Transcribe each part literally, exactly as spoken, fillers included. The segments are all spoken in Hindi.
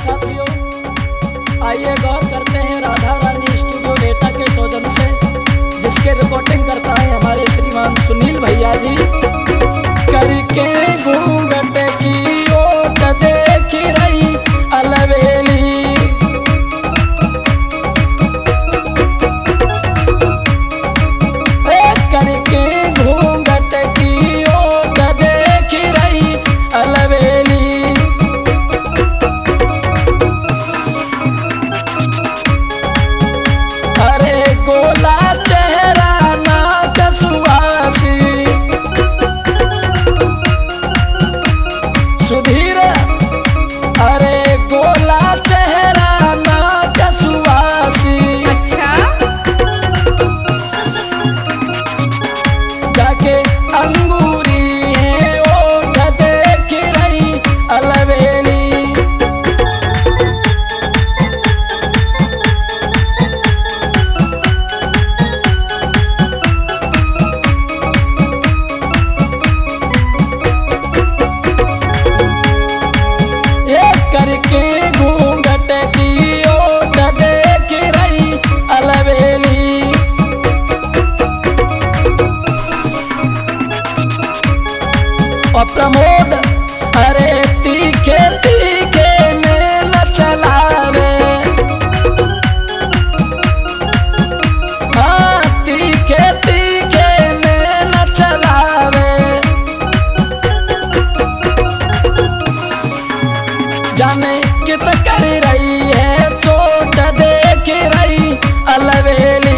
साथियों, आइए गौर करते हैं राधा रानी स्टूडियो एटा के सौजन से, जिसके रिकॉर्डिंग करता है हमारे श्रीमान सुनील भैया जी। करके घूंघट की ओट देख रही अलबेली, करके घूंघट की ओट देख रही अलबेली। अरे गोला चेहरा नाक सुवासी, सुधीर। अरे गोला चेहरा नाक सुवासी, अच्छा जाके अंगूरी है ओठ देख रही अलबेली। ये करके घूंघट की ओट देख रही अलबेली। और प्रमोद, अरे तीखे तीखे मेल चलावे, हाँ तीखे तीखे मेल चलावे। जाने कित कर रही है चोट देख रही अलबेली।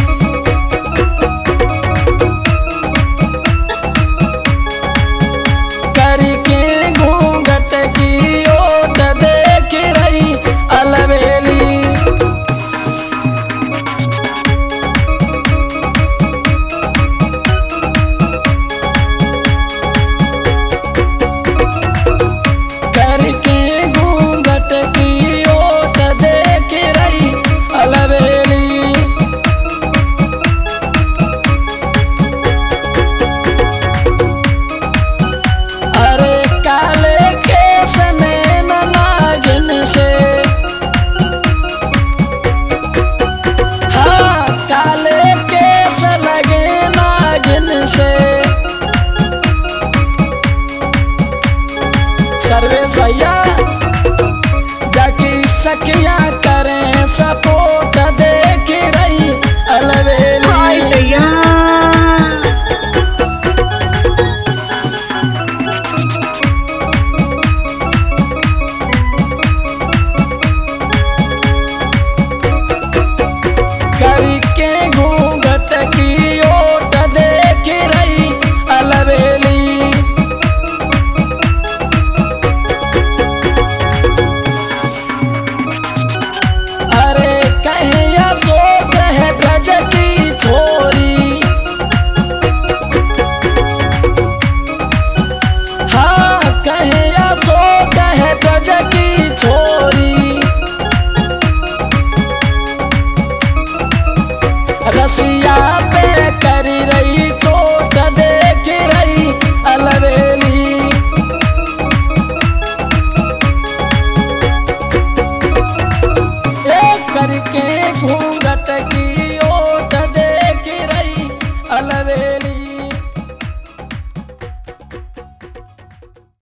करके घूंघट की ओट देख रही अलबेली। करके घूंघट की ओट देख रही अलबेली। अरे काले केस नैन नागिन से, हाँ काले केस लगे नागिन से। सर्वेश भैया जाके सखियां करें सपोर्ट देख रही अलबेली। हाय भैया।